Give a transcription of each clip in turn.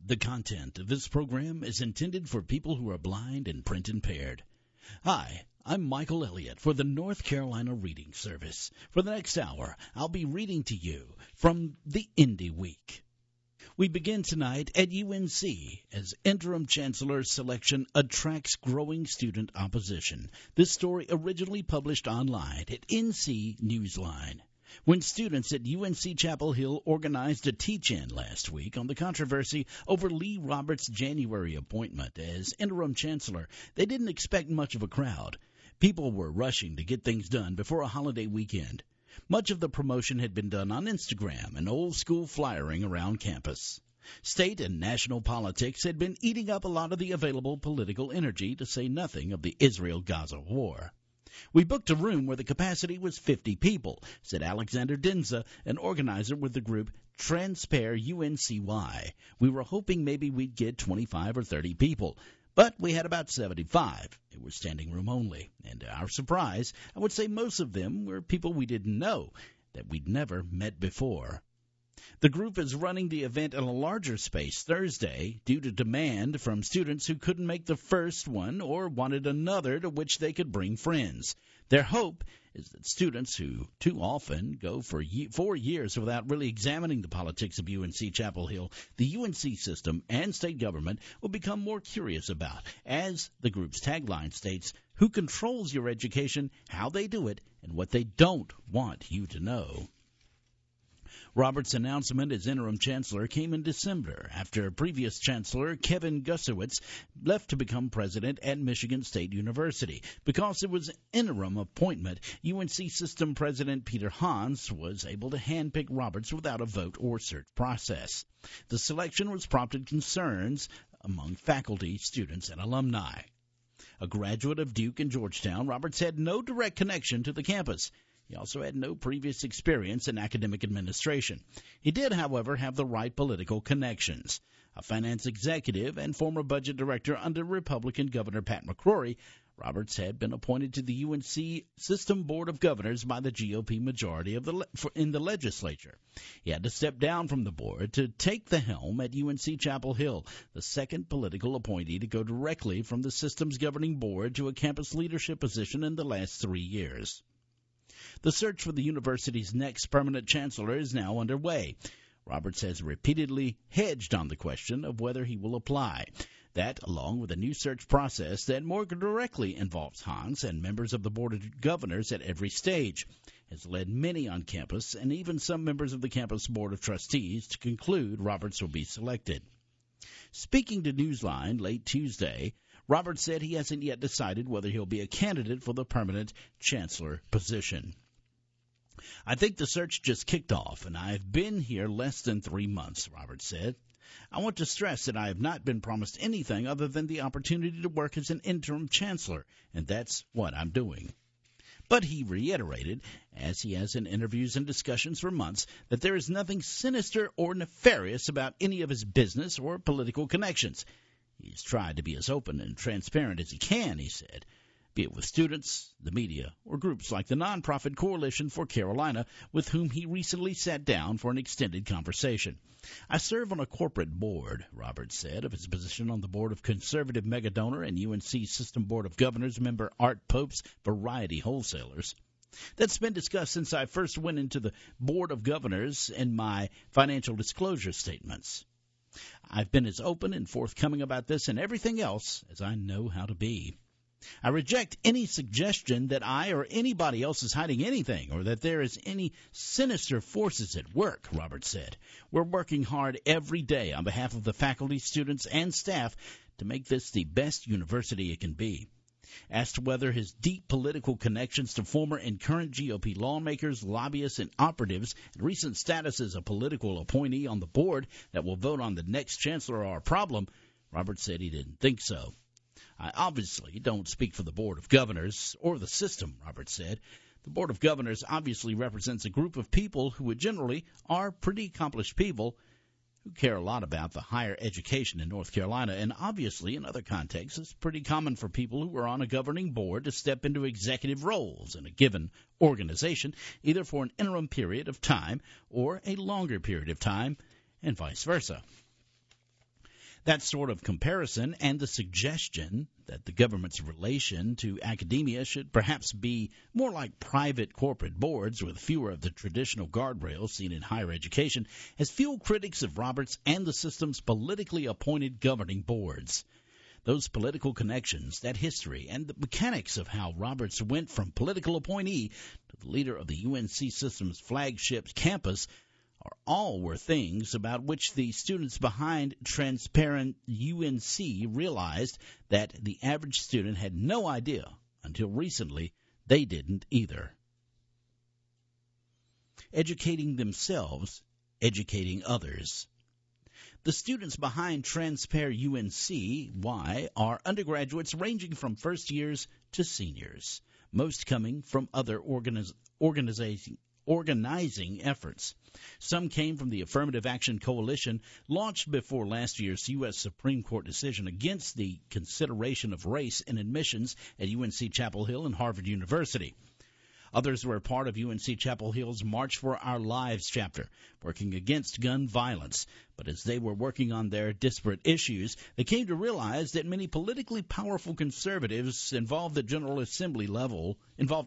The content of this program is intended for people who are blind and print impaired. Hi, I'm Michael Elliott for the North Carolina Reading Service. For the next hour, I'll be reading to you from the Indie Week. We begin tonight at UNC as interim chancellor selection attracts growing student opposition. This story originally published online at NC Newsline. When students at UNC Chapel Hill organized a teach-in last week on the controversy over Lee Roberts' January appointment as interim chancellor, they didn't expect much of a crowd. People were rushing to get things done before a holiday weekend. Much of the promotion had been done on Instagram and old-school flyering around campus. State and national politics had been eating up a lot of the available political energy, to say nothing of the Israel-Gaza war. We booked a room where the capacity was 50 people, said Alexander Denza, an organizer with the group Transpare UNCY. We were hoping maybe we'd get 25 or 30 people, but we had about 75. It was standing room only, and to our surprise, I would say most of them were people we didn't know, that we'd never met before. The group is running the event in a larger space Thursday due to demand from students who couldn't make the first one or wanted another to which they could bring friends. Their hope is that students who too often go for 4 years without really examining the politics of UNC Chapel Hill, the UNC system, and state government will become more curious about. As the group's tagline states, who controls your education, how they do it, and what they don't want you to know. Roberts' announcement as interim chancellor came in December after previous chancellor Kevin Gusewitz left to become president at Michigan State University. Because it was an interim appointment, UNC system president Peter Hans was able to handpick Roberts without a vote or search process. The selection was prompted concerns among faculty, students, and alumni. A graduate of Duke and Georgetown, Roberts had no direct connection to the campus. He also had no previous experience in academic administration. He did, however, have the right political connections. A finance executive and former budget director under Republican Governor Pat McCrory, Roberts had been appointed to the UNC System Board of Governors by the GOP majority in the legislature. He had to step down from the board to take the helm at UNC Chapel Hill, the second political appointee to go directly from the system's governing board to a campus leadership position in the last 3 years. The search for the university's next permanent chancellor is now underway. Roberts has repeatedly hedged on the question of whether he will apply. That, along with a new search process that more directly involves Hans and members of the Board of Governors at every stage, has led many on campus and even some members of the campus Board of Trustees to conclude Roberts will be selected. Speaking to Newsline late Tuesday, Roberts said he hasn't yet decided whether he'll be a candidate for the permanent chancellor position. I think the search just kicked off, and I've been here less than 3 months, Roberts said. I want to stress that I have not been promised anything other than the opportunity to work as an interim chancellor, and that's what I'm doing. But he reiterated, as he has in interviews and discussions for months, that there is nothing sinister or nefarious about any of his business or political connections. He's tried to be as open and transparent as he can, he said, be it with students, the media, or groups like the nonprofit Coalition for Carolina, with whom he recently sat down for an extended conversation. I serve on a corporate board, Roberts said, of his position on the board of conservative megadonor and UNC System Board of Governors member Art Pope's Variety Wholesalers. That's been discussed since I first went into the Board of Governors in my financial disclosure statements. I've been as open and forthcoming about this and everything else as I know how to be. I reject any suggestion that I or anybody else is hiding anything or that there is any sinister forces at work, Roberts said. We're working hard every day on behalf of the faculty, students, and staff to make this the best university it can be. Asked whether his deep political connections to former and current GOP lawmakers, lobbyists, and operatives, and recent status as a political appointee on the board that will vote on the next chancellor are a problem, Roberts said he didn't think so. I obviously don't speak for the Board of Governors or the system, Roberts said. The Board of Governors obviously represents a group of people who generally are pretty accomplished people who care a lot about the higher education in North Carolina, and obviously in other contexts it's pretty common for people who are on a governing board to step into executive roles in a given organization, either for an interim period of time or a longer period of time, and vice versa. That sort of comparison and the suggestion that the government's relation to academia should perhaps be more like private corporate boards with fewer of the traditional guardrails seen in higher education has fueled critics of Roberts and the system's politically appointed governing boards. Those political connections, that history, and the mechanics of how Roberts went from political appointee to the leader of the UNC system's flagship campus all were things about which the students behind Transparent UNC realized that the average student had no idea until recently they didn't either. Educating themselves, educating others. The students behind Transpare UNC are undergraduates ranging from first years to seniors, most coming from other organizing efforts. Some came from the Affirmative Action Coalition, launched before last year's U.S. Supreme Court decision against the consideration of race in admissions at UNC Chapel Hill and Harvard University. Others were a part of UNC Chapel Hill's March for Our Lives chapter, working against gun violence. But as they were working on their disparate issues, they came to realize that many politically powerful conservatives involved at the General Assembly level,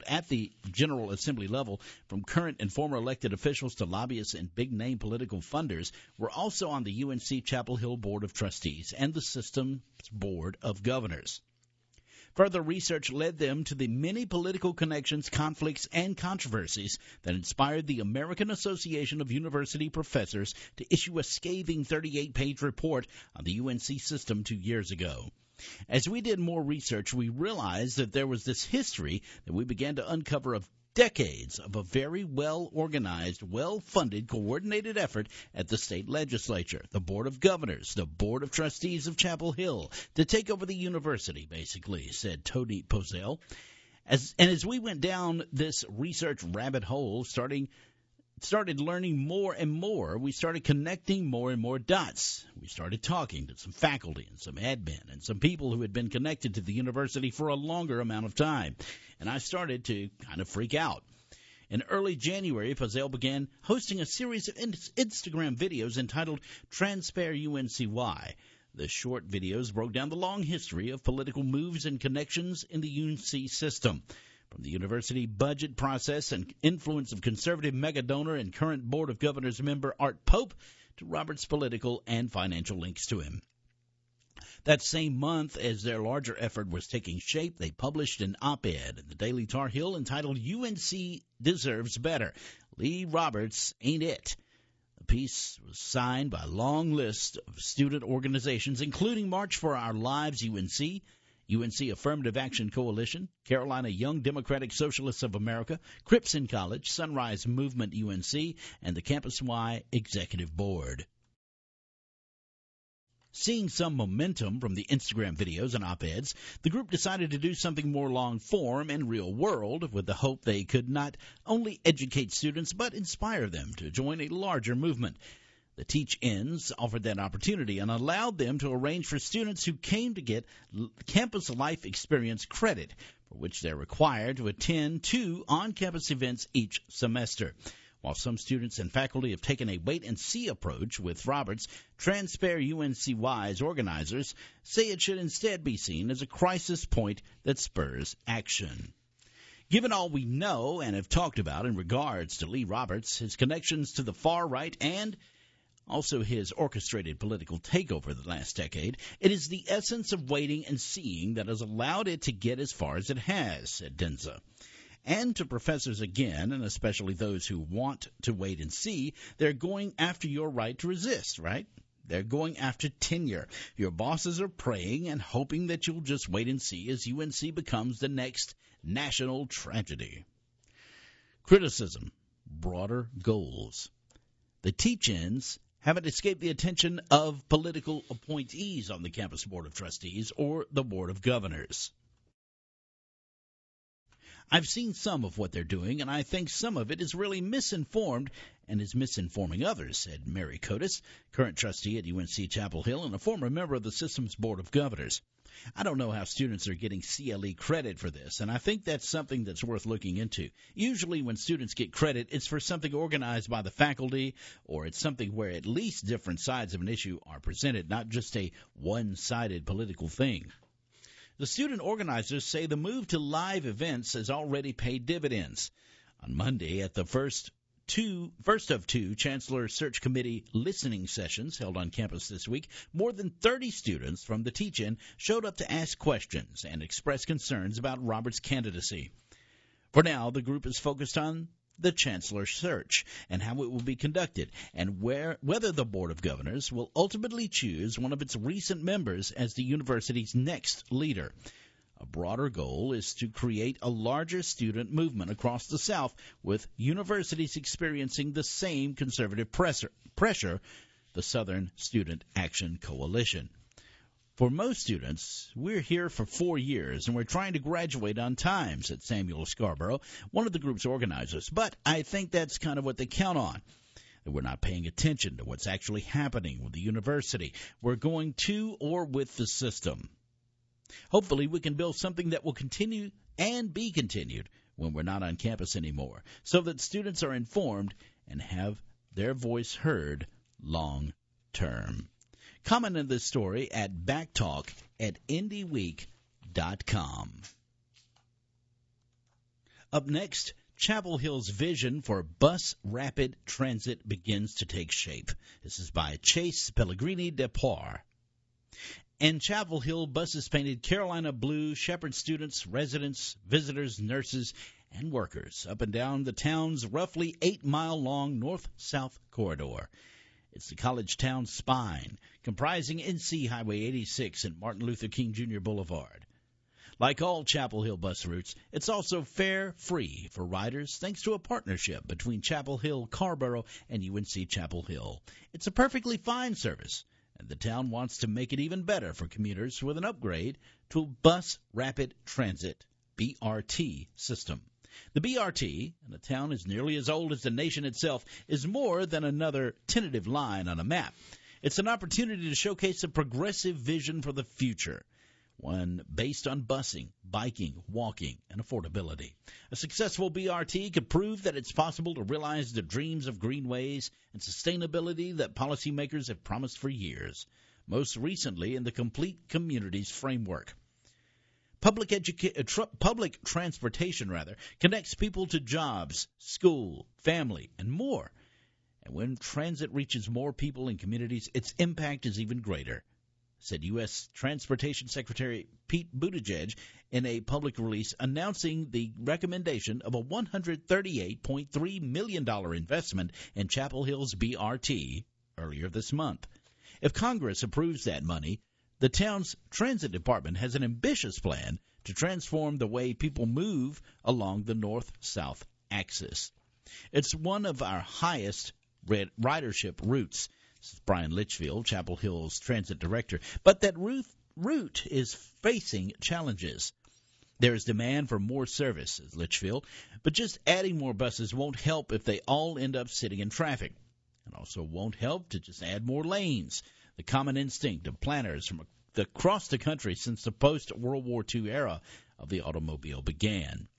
from current and former elected officials to lobbyists and big-name political funders, were also on the UNC Chapel Hill Board of Trustees and the system's Board of Governors. Further research led them to the many political connections, conflicts, and controversies that inspired the American Association of University Professors to issue a scathing 38-page report on the UNC system 2 years ago. As we did more research, we realized that there was this history that we began to uncover of decades of a very well-organized, well-funded, coordinated effort at the state legislature, the Board of Governors, the Board of Trustees of Chapel Hill, to take over the university, basically, said Tony Pozell. As we went down this research rabbit hole, started learning more and more, we started connecting more and more dots. We started talking to some faculty and some admin and some people who had been connected to the university for a longer amount of time. And I started to kind of freak out. In early January, Pozell began hosting a series of Instagram videos entitled Transpare UNCY. The short videos broke down the long history of political moves and connections in the UNC system, from the university budget process and influence of conservative mega-donor and current Board of Governors member Art Pope to Roberts' political and financial links to him. That same month, as their larger effort was taking shape, they published an op-ed in the Daily Tar Heel entitled UNC Deserves Better. Lee Roberts Ain't It. The piece was signed by a long list of student organizations, including March for Our Lives UNC, UNC Affirmative Action Coalition, Carolina Young Democratic Socialists of America, Crips in College, Sunrise Movement UNC, and the Campus Y Executive Board. Seeing some momentum from the Instagram videos and op-eds, the group decided to do something more long-form and real-world with the hope they could not only educate students but inspire them to join a larger movement. The Teach-Ins offered that opportunity and allowed them to arrange for students who came to get campus life experience credit, for which they're required to attend 2 on-campus events each semester. While some students and faculty have taken a wait-and-see approach with Roberts, Transpare UNCY's organizers say it should instead be seen as a crisis point that spurs action. Given all we know and have talked about in regards to Lee Roberts, his connections to the far right, and also his orchestrated political takeover the last decade, it is the essence of waiting and seeing that has allowed it to get as far as it has, said Denza. And to professors again, and especially those who want to wait and see, they're going after your right to resist, right? They're going after tenure. Your bosses are praying and hoping that you'll just wait and see as UNC becomes the next national tragedy. Criticism, broader goals. The teach-ins haven't escaped the attention of political appointees on the campus Board of Trustees or the Board of Governors. I've seen some of what they're doing, and I think some of it is really misinformed and is misinforming others, said Mary Cotis, current trustee at UNC Chapel Hill and a former member of the system's Board of Governors. I don't know how students are getting CLE credit for this, and I think that's something that's worth looking into. Usually when students get credit, it's for something organized by the faculty, or it's something where at least different sides of an issue are presented, not just a one-sided political thing. The student organizers say the move to live events has already paid dividends. On Monday, at the first of two Chancellor Search Committee listening sessions held on campus this week, more than 30 students from the teach-in showed up to ask questions and express concerns about Robert's candidacy. For now, the group is focused on the Chancellor search and how it will be conducted, and whether the Board of Governors will ultimately choose one of its recent members as the university's next leader. A broader goal is to create a larger student movement across the South, with universities experiencing the same conservative pressure, the Southern Student Action Coalition. For most students, we're here for 4 years, and we're trying to graduate on time, said Samuel Scarborough, one of the group's organizers. But I think that's kind of what they count on, that we're not paying attention to what's actually happening with the university. We're going to or with the system. Hopefully we can build something that will continue and be continued when we're not on campus anymore, so that students are informed and have their voice heard long term. Comment on this story at backtalk@indieweek.com. Up next, Chapel Hill's vision for bus rapid transit begins to take shape. This is by Chase Pellegrini de Poir. In Chapel Hill, buses painted Carolina blue shepherd students, residents, visitors, nurses, and workers up and down the town's roughly 8-mile-long north-south corridor. It's the college town spine, comprising NC Highway 86 and Martin Luther King Jr. Boulevard. Like all Chapel Hill bus routes, it's also fare-free for riders thanks to a partnership between Chapel Hill, Carrboro, and UNC Chapel Hill. It's a perfectly fine service, and the town wants to make it even better for commuters with an upgrade to a Bus Rapid Transit, BRT, system. The BRT, and the town is nearly as old as the nation itself, is more than another tentative line on a map. It's an opportunity to showcase a progressive vision for the future, one based on busing, biking, walking, and affordability. A successful BRT could prove that it's possible to realize the dreams of greenways and sustainability that policymakers have promised for years, most recently in the Complete Communities framework. Public transportation connects people to jobs, school, family, and more. And when transit reaches more people and communities, its impact is even greater, said U.S. Transportation Secretary Pete Buttigieg in a public release announcing the recommendation of a $138.3 million investment in Chapel Hill's BRT earlier this month. If Congress approves that money, the town's transit department has an ambitious plan to transform the way people move along the north-south axis. It's one of our highest ridership routes, says Brian Litchfield, Chapel Hill's transit director. But that route is facing challenges. There is demand for more service, says Litchfield, but just adding more buses won't help if they all end up sitting in traffic. It also won't help to just add more lanes. The common instinct of planners from across the country since the post-World War II era of the automobile began.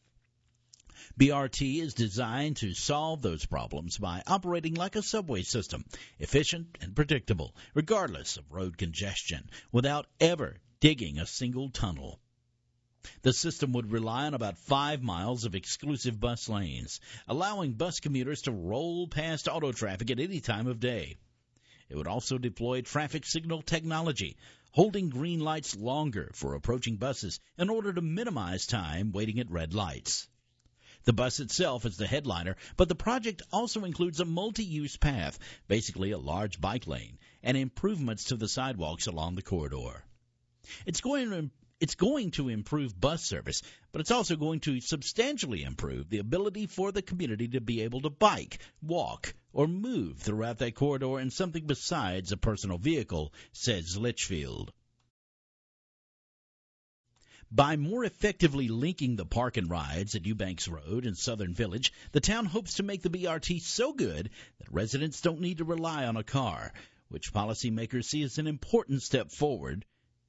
BRT is designed to solve those problems by operating like a subway system, efficient and predictable, regardless of road congestion, without ever digging a single tunnel. The system would rely on about 5 miles of exclusive bus lanes, allowing bus commuters to roll past auto traffic at any time of day. It would also deploy traffic signal technology, holding green lights longer for approaching buses in order to minimize time waiting at red lights. The bus itself is the headliner, but the project also includes a multi-use path, basically a large bike lane, and improvements to the sidewalks along the corridor. It's going to improve bus service, but it's also going to substantially improve the ability for the community to be able to bike, walk, or move throughout that corridor in something besides a personal vehicle, says Litchfield. By more effectively linking the park and rides at Eubanks Road and Southern Village, the town hopes to make the BRT so good that residents don't need to rely on a car, which policymakers see as an important step toward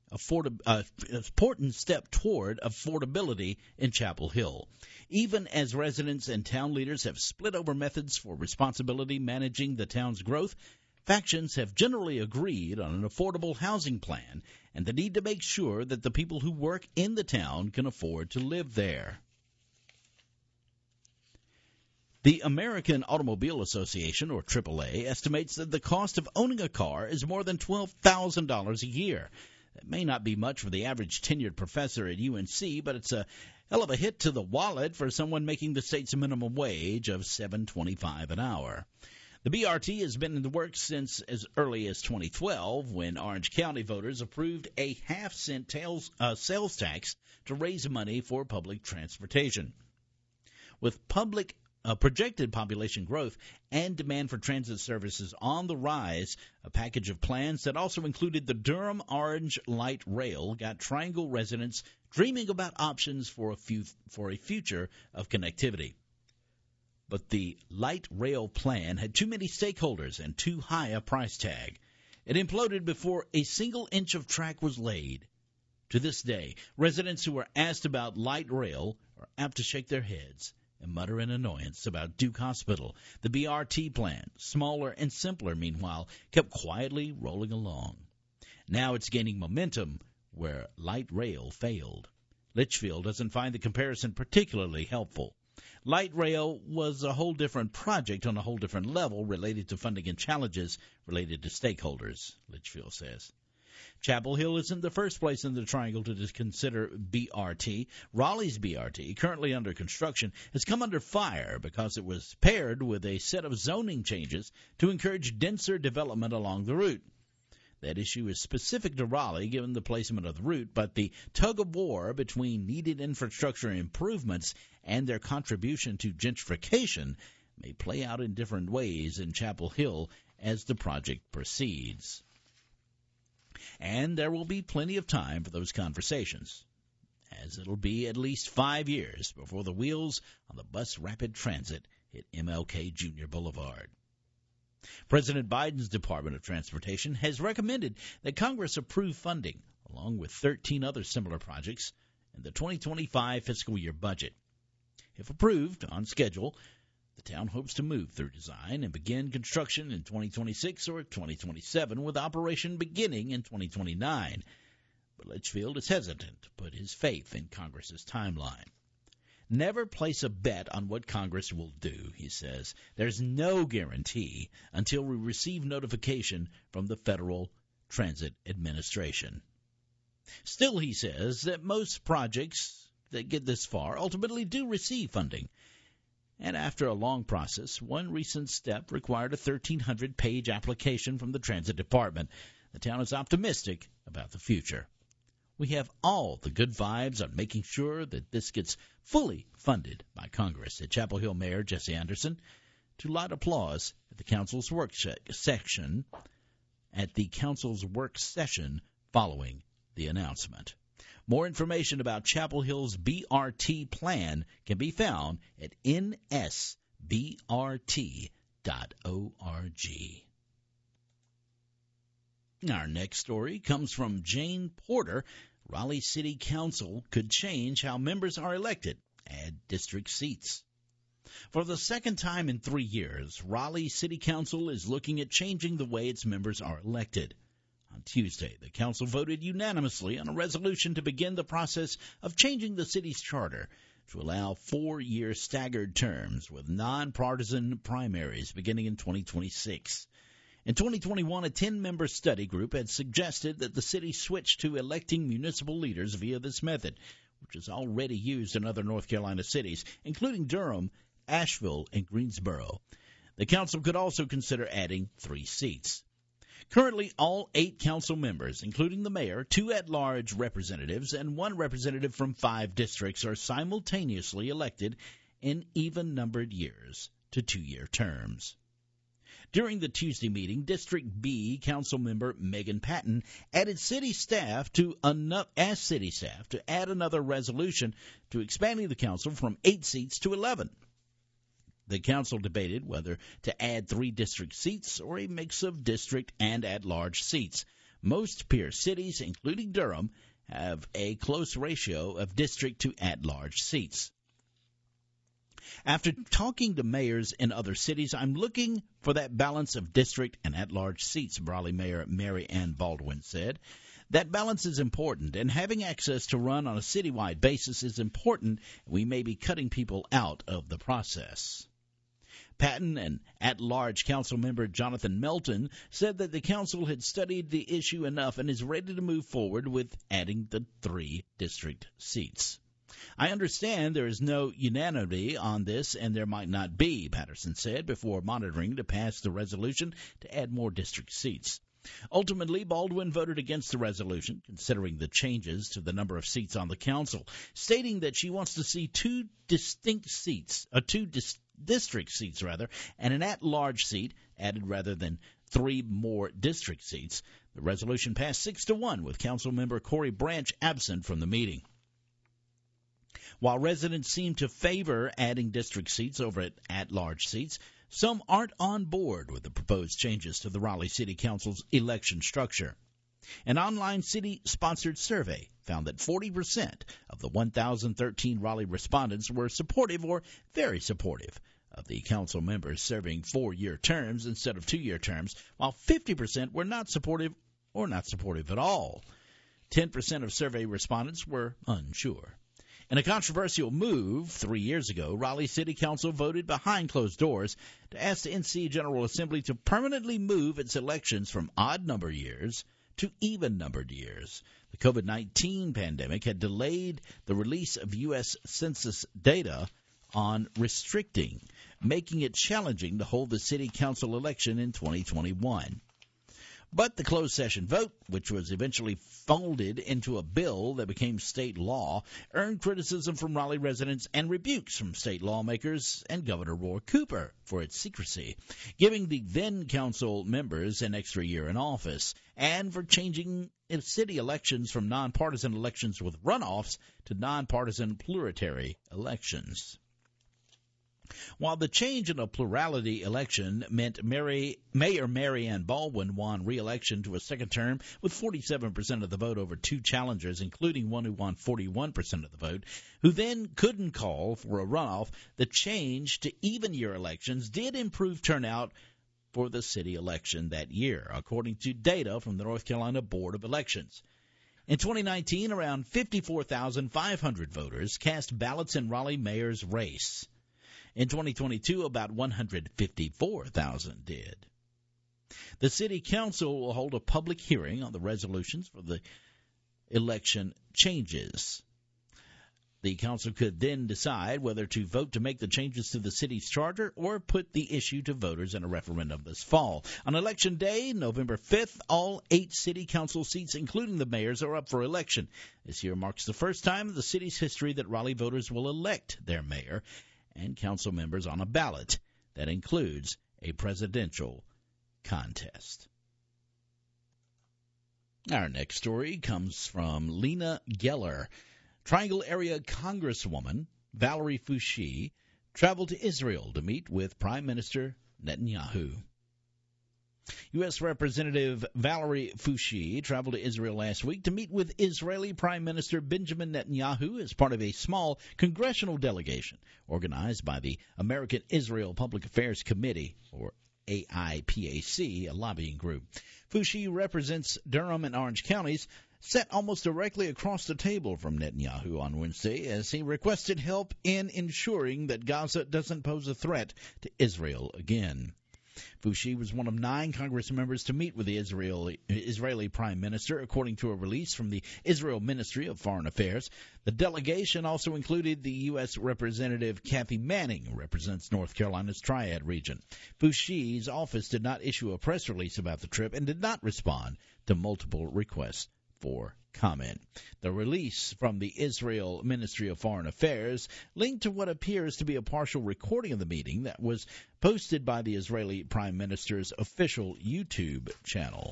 affordability in Chapel Hill. Even as residents and town leaders have split over methods for responsibility managing the town's growth, factions have generally agreed on an affordable housing plan and the need to make sure that the people who work in the town can afford to live there. The American Automobile Association, or AAA, estimates that the cost of owning a car is more than $12,000 a year. That may not be much for the average tenured professor at UNC, but it's a hell of a hit to the wallet for someone making the state's minimum wage of $7.25 an hour. The BRT has been in the works since as early as 2012, when Orange County voters approved a half-cent sales tax to raise money for public transportation. With projected population growth and demand for transit services on the rise, a package of plans that also included the Durham Orange Light Rail got Triangle residents dreaming about options for a future of connectivity. But the light rail plan had too many stakeholders and too high a price tag. It imploded before a single inch of track was laid. To this day, residents who are asked about light rail are apt to shake their heads and mutter in annoyance about Duke Hospital. The BRT plan, smaller and simpler, meanwhile, kept quietly rolling along. Now it's gaining momentum where light rail failed. Litchfield doesn't find the comparison particularly helpful. Light rail was a whole different project on a whole different level related to funding and challenges related to stakeholders, Litchfield says. Chapel Hill isn't the first place in the Triangle to consider BRT. Raleigh's BRT, currently under construction, has come under fire because it was paired with a set of zoning changes to encourage denser development along the route. That issue is specific to Raleigh given the placement of the route, but the tug-of-war between needed infrastructure improvements and their contribution to gentrification may play out in different ways in Chapel Hill as the project proceeds. And there will be plenty of time for those conversations, as it'll be at least 5 years before the wheels on the bus rapid transit hit MLK Jr. Boulevard. President Biden's Department of Transportation has recommended that Congress approve funding, along with 13 other similar projects, in the 2025 fiscal year budget. If approved on schedule, the town hopes to move through design and begin construction in 2026 or 2027, with operation beginning in 2029. But Litchfield is hesitant to put his faith in Congress's timeline. Never place a bet on what Congress will do, he says. There's no guarantee until we receive notification from the Federal Transit Administration. Still, he says that most projects that get this far ultimately do receive funding. And after a long process, one recent step required a 1,300-page application from the Transit Department. The town is optimistic about the future. We have all the good vibes on making sure that this gets fully funded by Congress, said Chapel Hill Mayor Jesse Anderson, to loud applause at the council's work session following the announcement. More information about Chapel Hill's BRT plan can be found at nsbrt.org. Our next story comes from Jane Porter. Raleigh City Council could change how members are elected, add district seats. For the second time in 3 years, Raleigh City Council is looking at changing the way its members are elected. On Tuesday, the council voted unanimously on a resolution to begin the process of changing the city's charter to allow 4-year staggered terms with nonpartisan primaries beginning in 2026. In 2021, a 10-member study group had suggested that the city switch to electing municipal leaders via this method, which is already used in other North Carolina cities, including Durham, Asheville, and Greensboro. The council could also consider adding 3 seats. Currently, all 8 council members, including the mayor, 2 at-large representatives, and 1 representative from 5 districts, are simultaneously elected in even-numbered years to 2-year terms. During the Tuesday meeting, District B Council member Megan Patton asked city staff to add another resolution to expanding the council from 8 seats to 11. The council debated whether to add 3 district seats or a mix of district and at-large seats. Most peer cities, including Durham, have a close ratio of district to at-large seats. After talking to mayors in other cities, I'm looking for that balance of district and at-large seats, Raleigh Mayor Mary Ann Baldwin said. That balance is important, and having access to run on a citywide basis is important. We may be cutting people out of the process. Patton and at-large council member Jonathan Melton said that the council had studied the issue enough and is ready to move forward with adding the 3 district seats. I understand there is no unanimity on this, and there might not be, Patterson said, before monitoring to pass the resolution to add more district seats. Ultimately, Baldwin voted against the resolution, considering the changes to the number of seats on the council, stating that she wants to see 2 district seats, and an at-large seat added rather than 3 more district seats. The resolution passed 6-1, with council member Corey Branch absent from the meeting. While residents seem to favor adding district seats over at-large seats, some aren't on board with the proposed changes to the Raleigh City Council's election structure. An online city-sponsored survey found that 40% of the 1,013 Raleigh respondents were supportive or very supportive of the council members serving 4-year terms instead of 2-year terms, while 50% were not supportive or not supportive at all. 10% of survey respondents were unsure. In a controversial move 3 years ago, Raleigh City Council voted behind closed doors to ask the NC General Assembly to permanently move its elections from odd-numbered years to even-numbered years. The COVID-19 pandemic had delayed the release of U.S. Census data on restricting, making it challenging to hold the City Council election in 2021. But the closed session vote, which was eventually folded into a bill that became state law, earned criticism from Raleigh residents and rebukes from state lawmakers and Governor Roy Cooper for its secrecy, giving the then council members an extra year in office, and for changing city elections from nonpartisan elections with runoffs to nonpartisan plurality elections. While the change in a plurality election meant Mayor Mary Ann Baldwin won re-election to a second term with 47% of the vote over 2 challengers, including one who won 41% of the vote, who then couldn't call for a runoff, the change to even-year elections did improve turnout for the city election that year, according to data from the North Carolina Board of Elections. In 2019, around 54,500 voters cast ballots in Raleigh mayor's race. In 2022, about 154,000 did. The City Council will hold a public hearing on the resolutions for the election changes. The council could then decide whether to vote to make the changes to the city's charter or put the issue to voters in a referendum this fall. On Election Day, November 5th, all 8 city council seats, including the mayor's, are up for election. This year marks the first time in the city's history that Raleigh voters will elect their mayor and council members on a ballot that includes a presidential contest. Our next story comes from Lena Geller. Triangle area Congresswoman Valerie Foushee traveled to Israel to meet with Prime Minister Netanyahu. U.S. Representative Valerie Foushee traveled to Israel last week to meet with Israeli Prime Minister Benjamin Netanyahu as part of a small congressional delegation organized by the American Israel Public Affairs Committee, or AIPAC, a lobbying group. Foushee represents Durham and Orange counties, sat almost directly across the table from Netanyahu on Wednesday as he requested help in ensuring that Gaza doesn't pose a threat to Israel again. Foushee was one of 9 Congress members to meet with the Israeli Prime Minister, according to a release from the Israel Ministry of Foreign Affairs. The delegation also included the U.S. Representative Kathy Manning, who represents North Carolina's Triad region. Foushee's office did not issue a press release about the trip and did not respond to multiple requests for comment. The release from the Israel Ministry of Foreign Affairs linked to what appears to be a partial recording of the meeting that was posted by the Israeli Prime Minister's official YouTube channel.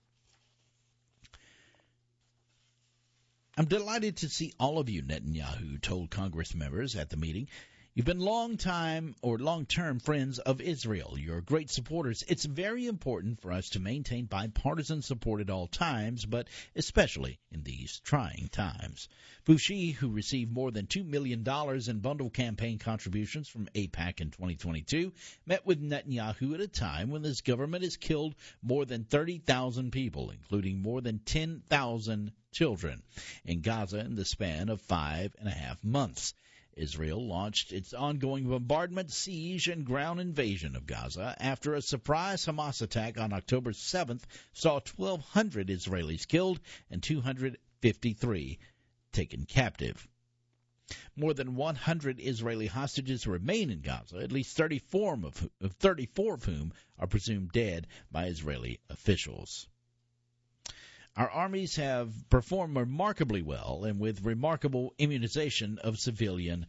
I'm delighted to see all of you, Netanyahu told Congress members at the meeting. You've been long-term friends of Israel. You're great supporters. It's very important for us to maintain bipartisan support at all times, but especially in these trying times. Fushi, who received more than $2 million in bundle campaign contributions from AIPAC in 2022, met with Netanyahu at a time when his government has killed more than 30,000 people, including more than 10,000 children, in Gaza in the span of 5.5 months. Israel launched its ongoing bombardment, siege, and ground invasion of Gaza after a surprise Hamas attack on October 7th saw 1,200 Israelis killed and 253 taken captive. More than 100 Israeli hostages remain in Gaza, at least 34 of whom are presumed dead by Israeli officials. Our armies have performed remarkably well and with remarkable minimization of civilian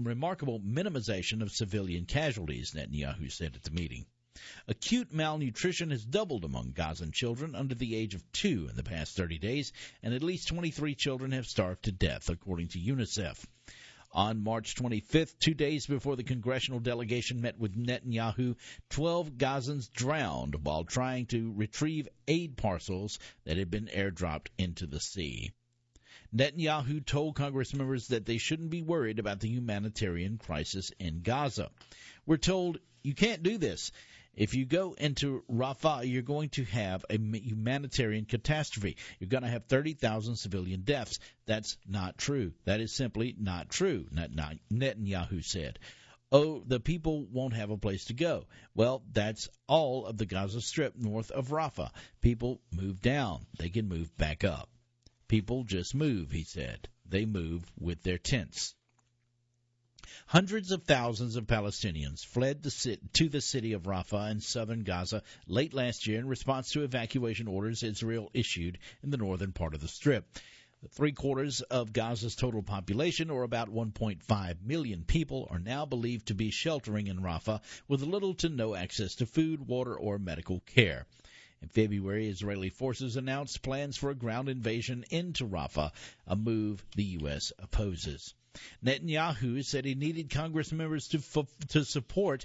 casualties, Netanyahu said at the meeting. Acute malnutrition has doubled among Gazan children under the age of 2 in the past 30 days, and at least 23 children have starved to death, according to UNICEF. On March 25th, 2 days before the congressional delegation met with Netanyahu, 12 Gazans drowned while trying to retrieve aid parcels that had been airdropped into the sea. Netanyahu told Congress members that they shouldn't be worried about the humanitarian crisis in Gaza. We're told, you can't do this. If you go into Rafah, you're going to have a humanitarian catastrophe. You're going to have 30,000 civilian deaths. That's not true. That is simply not true, Netanyahu said. Oh, the people won't have a place to go. Well, that's all of the Gaza Strip north of Rafah. People move down. They can move back up. People just move, he said. They move with their tents. Hundreds of thousands of Palestinians fled to the city of Rafah in southern Gaza late last year in response to evacuation orders Israel issued in the northern part of the Strip. 3/4 of Gaza's total population, or about 1.5 million people, are now believed to be sheltering in Rafah with little to no access to food, water, or medical care. In February, Israeli forces announced plans for a ground invasion into Rafah, a move the U.S. opposes. Netanyahu said he needed Congress members support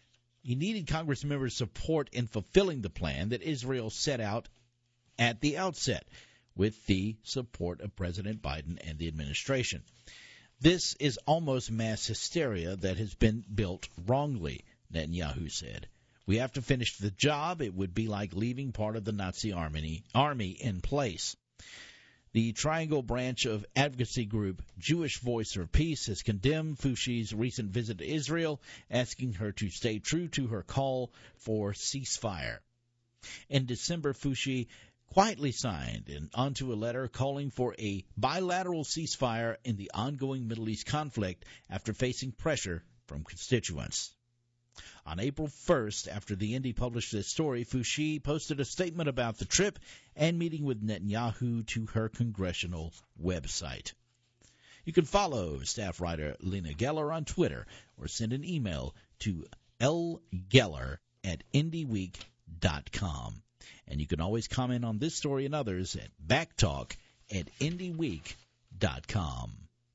in fulfilling the plan that Israel set out at the outset, with the support of President Biden and the administration. This is almost mass hysteria that has been built wrongly, Netanyahu said. We have to finish the job. It would be like leaving part of the Nazi army in place. The Triangle branch of advocacy group Jewish Voice for Peace has condemned Fushi's recent visit to Israel, asking her to stay true to her call for ceasefire. In December, Fushi quietly signed onto a letter calling for a bilateral ceasefire in the ongoing Middle East conflict after facing pressure from constituents. On April 1st, after the Indy published this story, Fushi posted a statement about the trip and meeting with Netanyahu to her congressional website. You can follow staff writer Lena Geller on Twitter or send an email to lgeller@indyweek.com. And you can always comment on this story and others at backtalk@indyweek.com.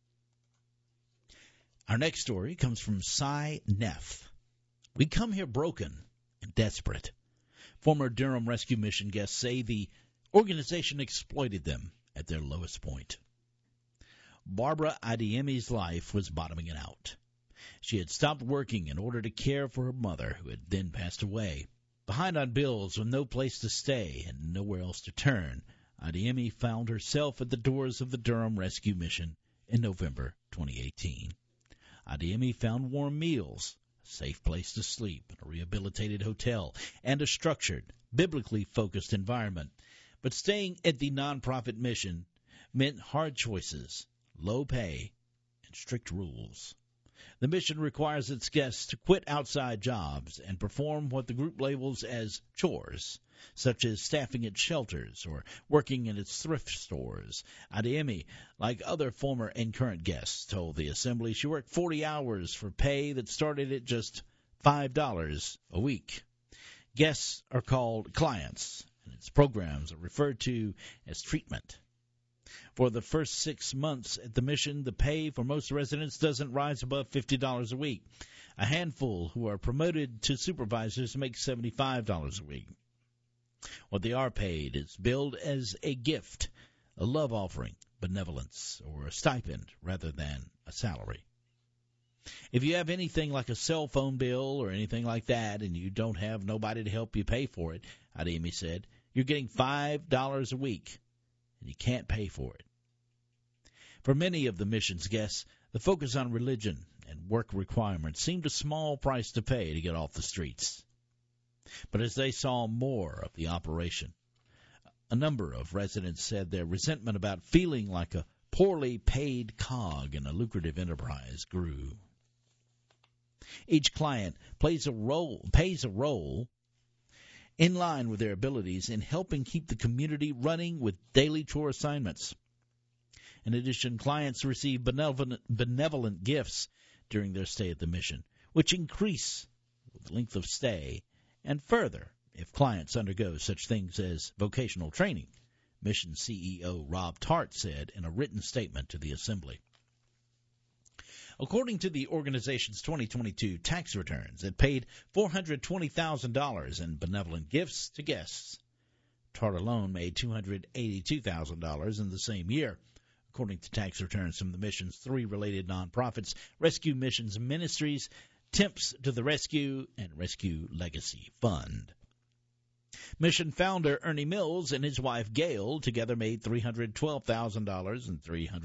Our next story comes from Cy Neff. We come here broken and desperate. Former Durham Rescue Mission guests say the organization exploited them at their lowest point. Barbara Adeyemi's life was bottoming out. She had stopped working in order to care for her mother, who had then passed away. Behind on bills with no place to stay and nowhere else to turn, Adeyemi found herself at the doors of the Durham Rescue Mission in November 2018. Adeyemi found warm meals, a safe place to sleep, a rehabilitated hotel, and a structured, biblically focused environment. But staying at the nonprofit mission meant hard choices, low pay, and strict rules. The mission requires its guests to quit outside jobs and perform what the group labels as chores. such as staffing at shelters or working in its thrift stores. Adeyemi, like other former and current guests, told the assembly she worked 40 hours for pay that started at just $5 a week. Guests are called clients, and its programs are referred to as treatment. For the first 6 months at the mission, the pay for most residents doesn't rise above $50 a week. A handful who are promoted to supervisors make $75 a week. What they are paid is billed as a gift, a love offering, benevolence, or a stipend rather than a salary. If you have anything like a cell phone bill or anything like that and you don't have nobody to help you pay for it, Adeyemi said, you're getting $5 a week and you can't pay for it. For many of the mission's guests, the focus on religion and work requirements seemed a small price to pay to get off the streets. But as they saw more of the operation, a number of residents said their resentment about feeling like a poorly paid cog in a lucrative enterprise grew. Each client pays a role in line with their abilities in helping keep the community running with daily chore assignments. In addition, clients receive benevolent gifts during their stay at the mission, which increase with length of stay, and further if clients undergo such things as vocational training, Mission CEO Rob Tart said in a written statement to the assembly. According to the organization's 2022 tax returns, it paid $420,000 in benevolent gifts to guests. Tart alone made $282,000 in the same year, according to tax returns from the mission's 3 related nonprofits, Rescue Missions Ministries, Temps to the Rescue, and Rescue Legacy Fund. Mission founder Ernie Mills and his wife Gail together made $312,000 and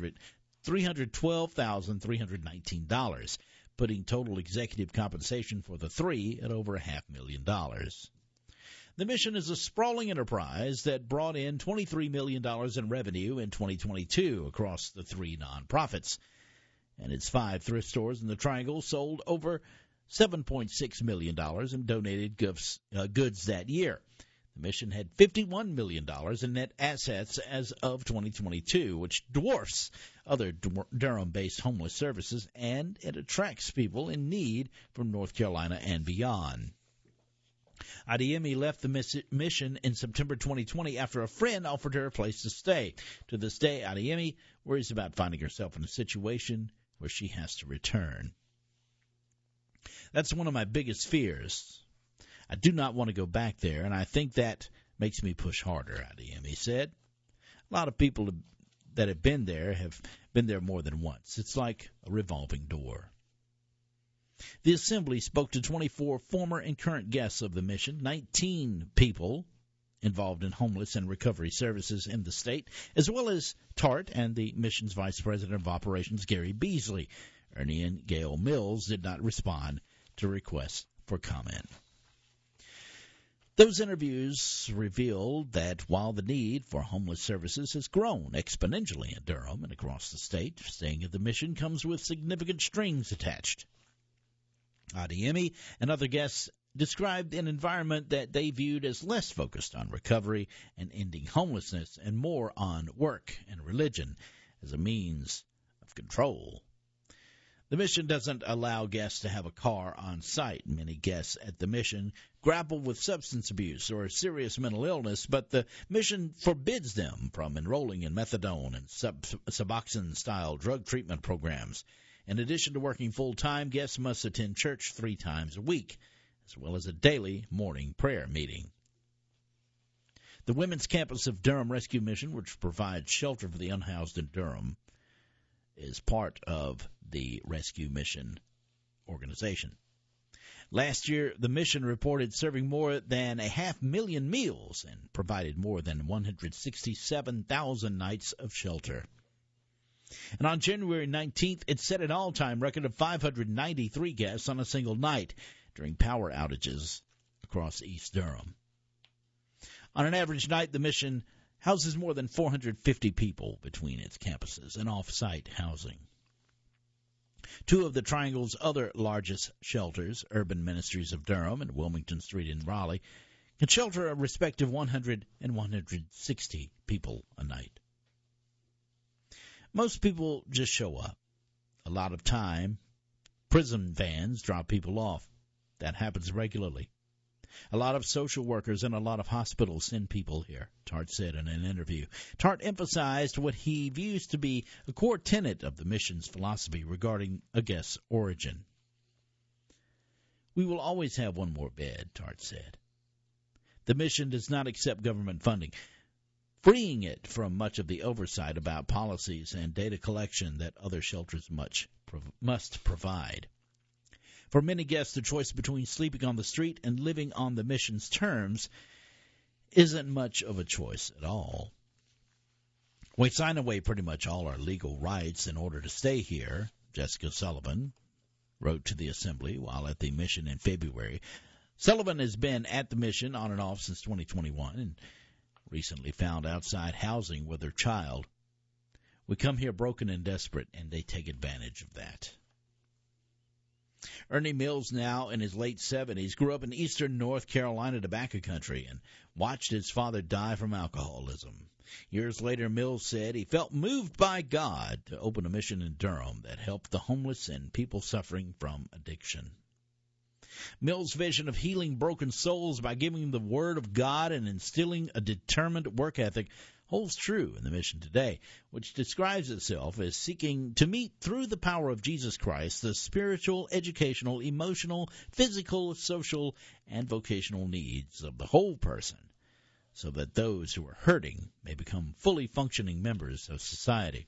$312,319, putting total executive compensation for the 3 at over $500,000. The mission is a sprawling enterprise that brought in $23 million in revenue in 2022 across the 3 nonprofits, and its 5 thrift stores in the Triangle sold over $7.6 million in donated goods that year. The mission had $51 million in net assets as of 2022, which dwarfs other Durham-based homeless services, and it attracts people in need from North Carolina and beyond. Adeyemi left the mission in September 2020 after a friend offered her a place to stay. To this day, Adeyemi worries about finding herself in a situation where she has to return. That's one of my biggest fears. I do not want to go back there, and I think that makes me push harder, Adeyemi said. A lot of people that have been there more than once. It's like a revolving door. The assembly spoke to 24 former and current guests of the mission, 19 people involved in homeless and recovery services in the state, as well as Tart and the mission's vice president of operations, Gary Beasley. Ernie and Gail Mills did not respond to requests for comment. Those interviews revealed that while the need for homeless services has grown exponentially in Durham and across the state, staying at the mission comes with significant strings attached. Adeyemi and other guests described an environment that they viewed as less focused on recovery and ending homelessness and more on work and religion as a means of control. The mission doesn't allow guests to have a car on site. Many guests at the mission grapple with substance abuse or serious mental illness, but the mission forbids them from enrolling in methadone and Suboxone-style drug treatment programs. In addition to working full-time, guests must attend church 3 times a week, as well as a daily morning prayer meeting. The women's campus of Durham Rescue Mission, which provides shelter for the unhoused in Durham, is part of the Rescue Mission organization. Last year, the mission reported serving more than 500,000 meals and provided more than 167,000 nights of shelter. And on January 19th, it set an all-time record of 593 guests on a single night during power outages across East Durham. On an average night, the mission houses more than 450 people between its campuses and off-site housing. 2 of the Triangle's other largest shelters, Urban Ministries of Durham and Wilmington Street in Raleigh, can shelter a respective 100 and 160 people a night. Most people just show up. A lot of time, prison vans drop people off. That happens regularly. A lot of social workers and a lot of hospitals send people here, Tart said in an interview. Tart emphasized what he views to be a core tenet of the mission's philosophy regarding a guest's origin. We will always have one more bed, Tart said. The mission does not accept government funding, freeing it from much of the oversight about policies and data collection that other shelters must provide. For many guests, the choice between sleeping on the street and living on the mission's terms isn't much of a choice at all. We sign away pretty much all our legal rights in order to stay here, Jessica Sullivan wrote to the Assembly while at the mission in February. Sullivan has been at the mission on and off since 2021 and recently found outside housing with her child. We come here broken and desperate, and they take advantage of that. Ernie Mills, now in his late 70s, grew up in eastern North Carolina tobacco country and watched his father die from alcoholism. Years later, Mills said he felt moved by God to open a mission in Durham that helped the homeless and people suffering from addiction. Mills' vision of healing broken souls by giving them the Word of God and instilling a determined work ethic holds true in the mission today, which describes itself as seeking to meet through the power of Jesus Christ the spiritual, educational, emotional, physical, social, and vocational needs of the whole person, so that those who are hurting may become fully functioning members of society.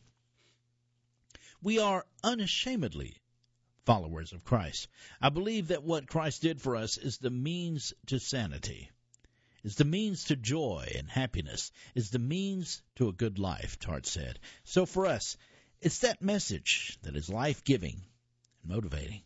We are unashamedly followers of Christ. I believe that what Christ did for us is the means to sanity, is the means to joy and happiness, is the means to a good life, Tart said. So for us, it's that message that is life-giving and motivating.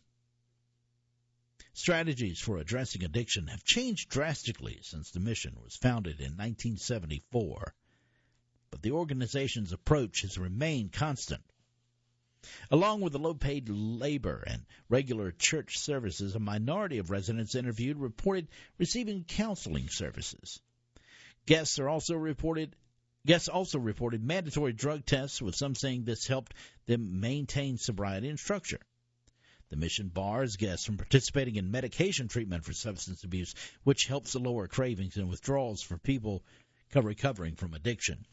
Strategies for addressing addiction have changed drastically since the mission was founded in 1974, but the organization's approach has remained constant. Along with the low-paid labor and regular church services, a minority of residents interviewed reported receiving counseling services. Guests also reported mandatory drug tests, with some saying this helped them maintain sobriety and structure. The mission bars guests from participating in medication treatment for substance abuse, which helps to lower cravings and withdrawals for people recovering from addiction.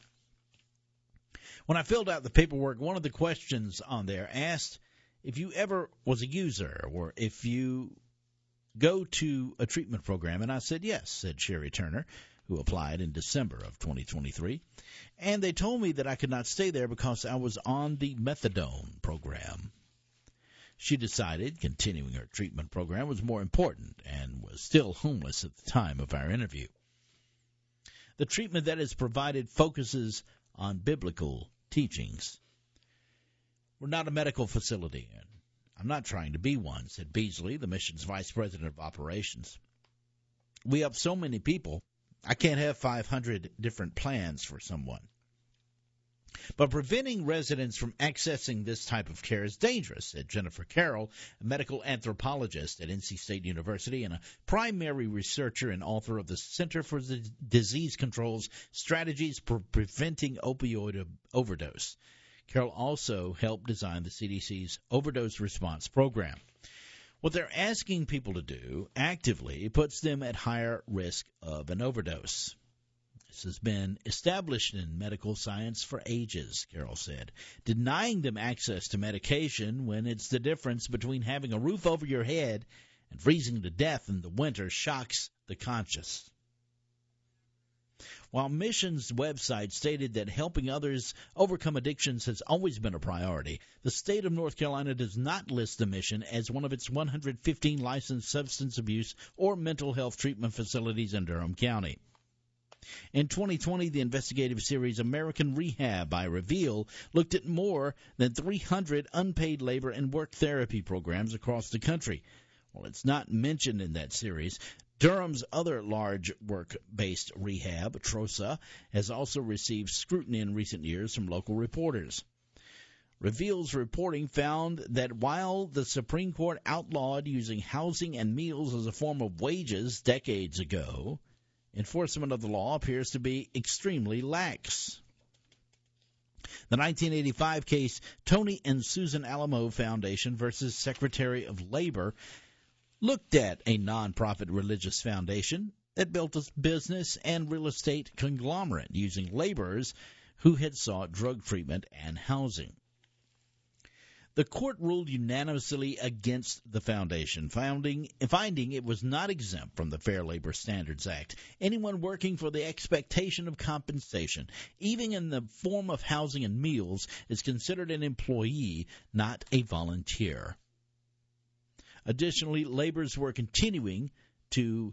When I filled out the paperwork, one of the questions on there asked if you ever was a user or if you go to a treatment program, and I said yes, said Sherry Turner, who applied in December of 2023. And they told me that I could not stay there because I was on the methadone program. She decided continuing her treatment program was more important and was still homeless at the time of our interview. The treatment that is provided focuses on biblical teachings. We're not a medical facility, and I'm not trying to be one, said Beasley, the mission's vice president of operations. We have so many people, I can't have 500 different plans for someone. But preventing residents from accessing this type of care is dangerous, said Jennifer Carroll, a medical anthropologist at NC State University and a primary researcher and author of the Center for Disease Control's Strategies for Preventing Opioid Overdose. Carroll also helped design the CDC's Overdose Response Program. What they're asking people to do actively puts them at higher risk of an overdose. This has been established in medical science for ages, Carroll said. Denying them access to medication when it's the difference between having a roof over your head and freezing to death in the winter shocks the conscious. While Mission's website stated that helping others overcome addictions has always been a priority, the state of North Carolina does not list the Mission as one of its 115 licensed substance abuse or mental health treatment facilities in Durham County. In 2020, the investigative series American Rehab by Reveal looked at more than 300 unpaid labor and work therapy programs across the country. While it's not mentioned in that series, Durham's other large work-based rehab, TROSA, has also received scrutiny in recent years from local reporters. Reveal's reporting found that while the Supreme Court outlawed using housing and meals as a form of wages decades ago, enforcement of the law appears to be extremely lax. The 1985 case, Tony and Susan Alamo Foundation versus Secretary of Labor, looked at a nonprofit religious foundation that built a business and real estate conglomerate using laborers who had sought drug treatment and housing. The court ruled unanimously against the foundation, finding it was not exempt from the Fair Labor Standards Act. Anyone working for the expectation of compensation, even in the form of housing and meals, is considered an employee, not a volunteer. Additionally, laborers were contributing to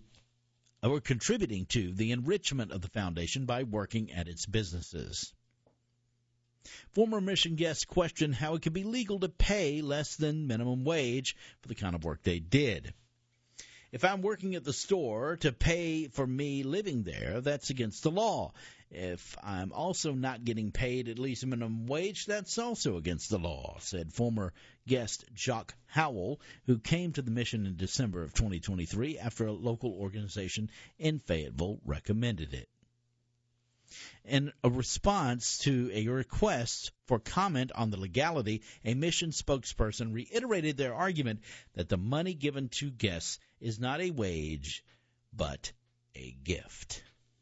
the enrichment of the foundation by working at its businesses. Former mission guests questioned how it could be legal to pay less than minimum wage for the kind of work they did. If I'm working at the store to pay for me living there, that's against the law. If I'm also not getting paid at least minimum wage, that's also against the law, said former guest Jock Howell, who came to the mission in December of 2023 after a local organization in Fayetteville recommended it. In a response to a request for comment on the legality, a mission spokesperson reiterated their argument that the money given to guests is not a wage, but a gift.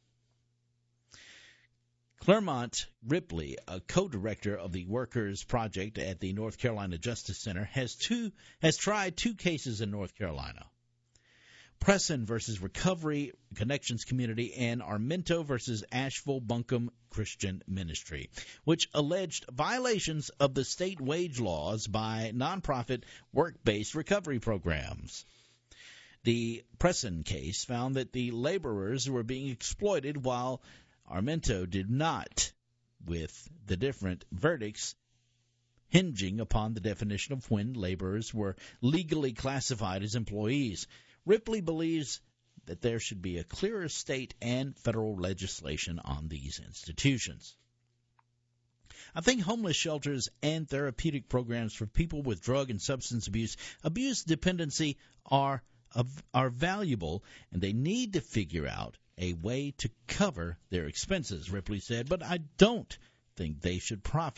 Claremont Ripley, a co-director of the Workers Project at the North Carolina Justice Center, has tried two cases in North Carolina. Presson versus Recovery Connections Community and Armento versus Asheville Buncombe Christian Ministry, which alleged violations of the state wage laws by nonprofit work-based recovery programs. The Presson case found that the laborers were being exploited while Armento did not, with the different verdicts hinging upon the definition of when laborers were legally classified as employees. Ripley believes that there should be a clearer state and federal legislation on these institutions. I think homeless shelters and therapeutic programs for people with drug and substance abuse dependency are valuable, and they need to figure out a way to cover their expenses, Ripley said, but I don't think they should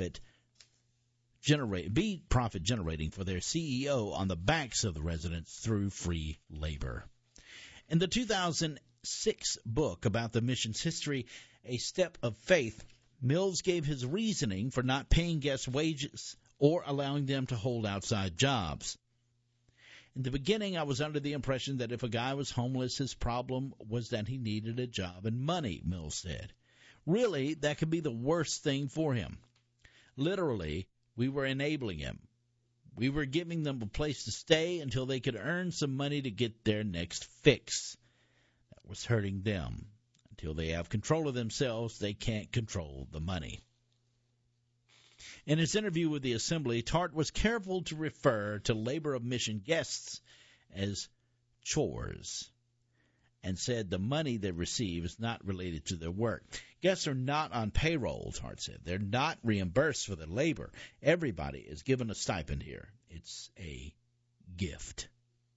be profit generating for their CEO on the backs of the residents through free labor. In the 2006 book about the mission's history, A Step of Faith, Mills gave his reasoning for not paying guests wages or allowing them to hold outside jobs. In the beginning, I was under the impression that if a guy was homeless, his problem was that he needed a job and money, Mills said. Really, that could be the worst thing for him. Literally, we were enabling him. We were giving them a place to stay until they could earn some money to get their next fix. That was hurting them. Until they have control of themselves, they can't control the money. In his interview with the Assembly, Tart was careful to refer to labor of mission guests as chores and said the money they receive is not related to their work. Guests are not on payroll, Tart said. They're not reimbursed for their labor. Everybody is given a stipend here. It's a gift.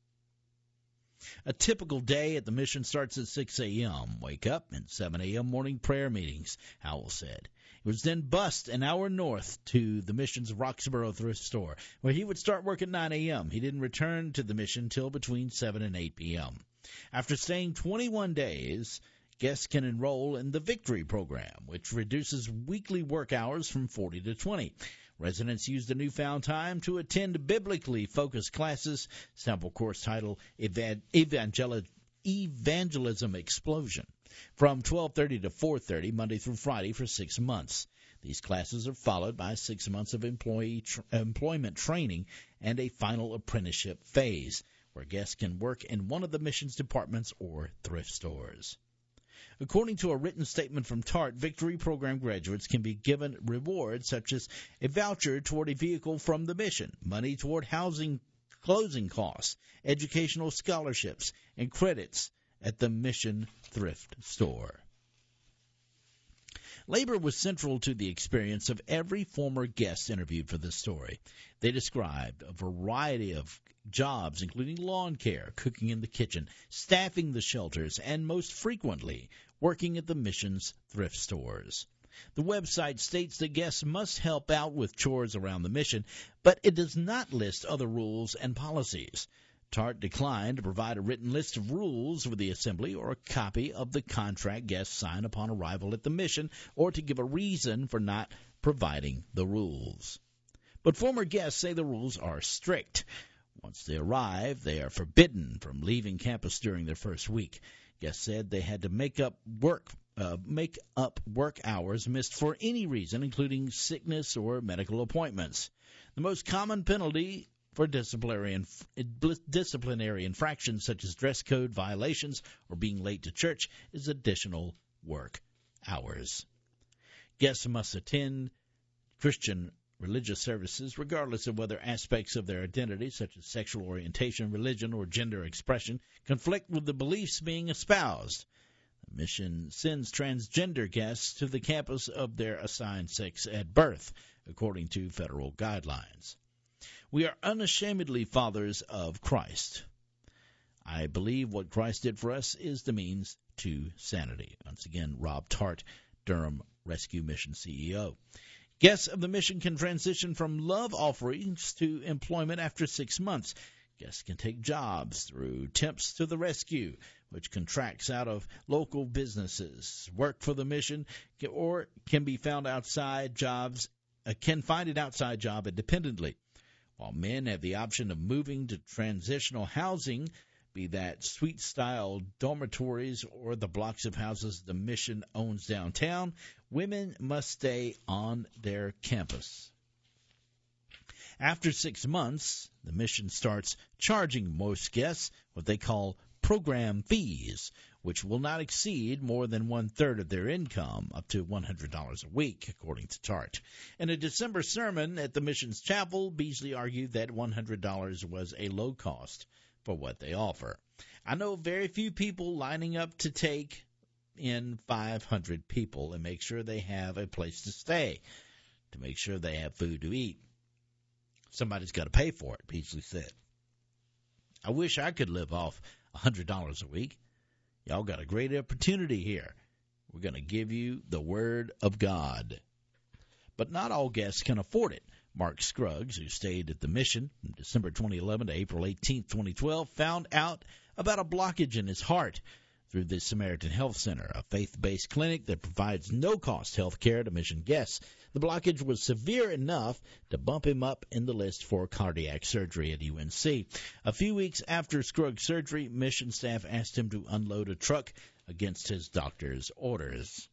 A typical day at the mission starts at 6 a.m. Wake up and 7 a.m. morning prayer meetings, Howell said. He was then bussed an hour north to the mission's Roxborough thrift store, where he would start work at 9 a.m. He didn't return to the mission until between 7 and 8 p.m. After staying 21 days, guests can enroll in the Victory program, which reduces weekly work hours from 40 to 20. Residents use the newfound time to attend biblically focused classes, sample course title Evangelism Explosion, from 12:30 to 4:30 Monday through Friday for 6 months. These classes are followed by 6 months of employment training and a final apprenticeship phase, where guests can work in one of the mission's departments or thrift stores. According to a written statement from TART, Victory Program graduates can be given rewards such as a voucher toward a vehicle from the mission, money toward housing closing costs, educational scholarships, and credits at the mission thrift store. Labor was central to the experience of every former guest interviewed for this story. They described a variety of jobs, including lawn care, cooking in the kitchen, staffing the shelters, and most frequently, working at the mission's thrift stores. The website states that guests must help out with chores around the mission, but it does not list other rules and policies. TART declined to provide a written list of rules for the assembly or a copy of the contract guests sign upon arrival at the mission, or to give a reason for not providing the rules. But former guests say the rules are strict. Once they arrive, they are forbidden from leaving campus during their first week. Guests said they had to make up work hours missed for any reason, including sickness or medical appointments. The most common penalty for disciplinary infractions such as dress code violations or being late to church is additional work hours. Guests must attend Christian religious services regardless of whether aspects of their identity, such as sexual orientation, religion, or gender expression, conflict with the beliefs being espoused. The mission sends transgender guests to the campus of their assigned sex at birth, according to federal guidelines. We are unashamedly fathers of Christ. I believe what Christ did for us is the means to sanity. Once again, Rob Tart, Durham Rescue Mission CEO. Guests of the mission can transition from love offerings to employment after 6 months. Guests can take jobs through Temps to the Rescue, which contracts out of local businesses, work for the mission, or can find an outside job independently. While men have the option of moving to transitional housing, be that suite-style dormitories or the blocks of houses the mission owns downtown, women must stay on their campus. After 6 months, the mission starts charging most guests what they call program fees, which will not exceed more than 1/3 of their income, up to $100 a week, according to TART. In a December sermon at the mission's chapel, Beasley argued that $100 was a low cost for what they offer. I know very few people lining up to take in 500 people and make sure they have a place to stay, to make sure they have food to eat. Somebody's got to pay for it, Beasley said. I wish I could live off $100 a week. Y'all got a great opportunity here. We're going to give you the Word of God. But not all guests can afford it. Mark Scruggs, who stayed at the mission from December 2011 to April 18, 2012, found out about a blockage in his heart through the Samaritan Health Center, a faith-based clinic that provides no-cost health care to mission guests. The blockage was severe enough to bump him up in the list for cardiac surgery at UNC. A few weeks after Scruggs' surgery, mission staff asked him to unload a truck against his doctor's orders.